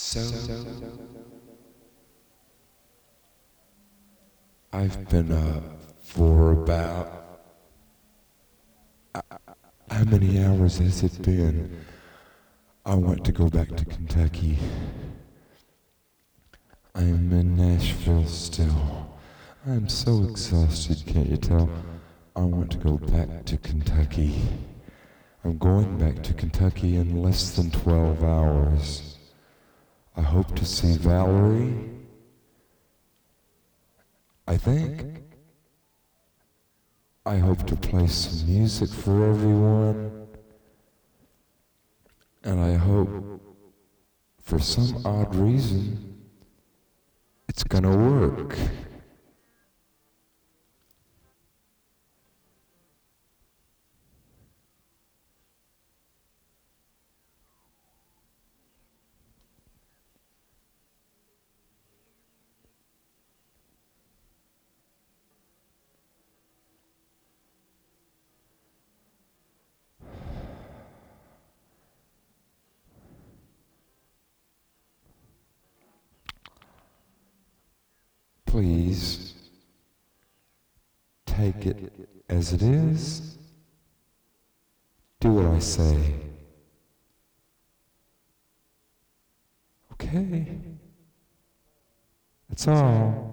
I've been up for about. How many hours has it been? I want to go back to Kentucky. I am in Nashville still. I'm so exhausted, can't you tell? I want to go back to Kentucky. I'm going back to Kentucky in less than 12 hours. I hope to see Valerie. I think. I hope to play some music for everyone. And I hope, for some odd reason, it's gonna work. Please take it as it is. Do what I say. Okay. That's all.